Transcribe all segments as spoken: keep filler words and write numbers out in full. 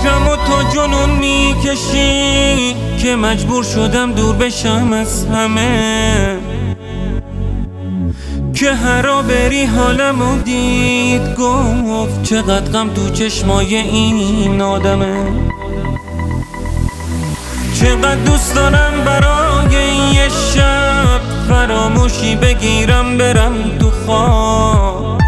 فکرم و تو جنون میکشی که مجبور شدم دور بشم از همه، که هرا بری حالمو دید گفت چقدر غم تو چشمای این آدمه. چقدر دوست دارم برای یه شب فراموشی بگیرم برم تو خواب،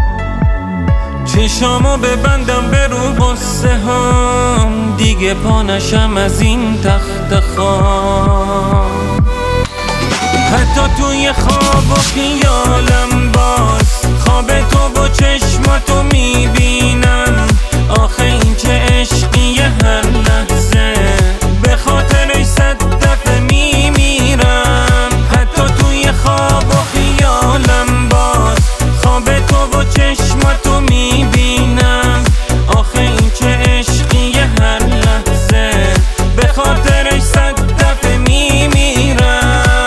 چشامو ببندم به رو غصه هام، دیگه پا نشم از این تخت خواب. حتی توی خواب و خیالم باز خواب تو و چشماتو میبینم. آخه این چه عشقیه هر لحظه به خاطرش صد دفعه میمیرم. حتی توی خواب و خیالم باز خواب تو و چشماتو میبینم. آخه این چه عشقیه هر لحظه به خاطرش صد دفعه میمیرم.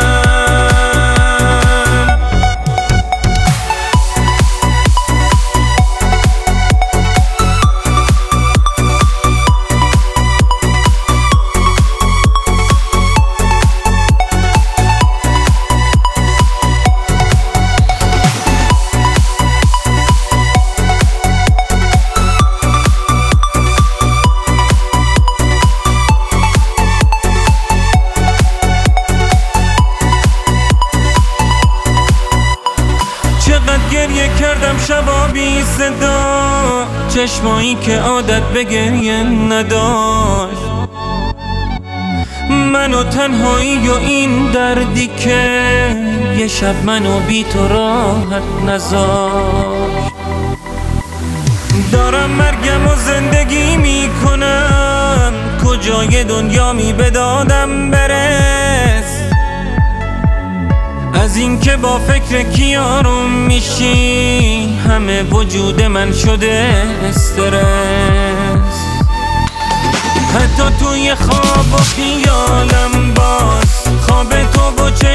چقدر گریه کردم شبا بی صدا، چشمایی که عادت به گریه نداشت. منو تنهایی و این دردی که یه شب منو بی تو راحت نذاشت. دارم مرگم و زندگی میکنم، کجای دنیا می بدادم برس. از این که با فکر کی آروم میشی همه وجود من شده استرس. حتی توی خواب و خیالم باز خواب تو و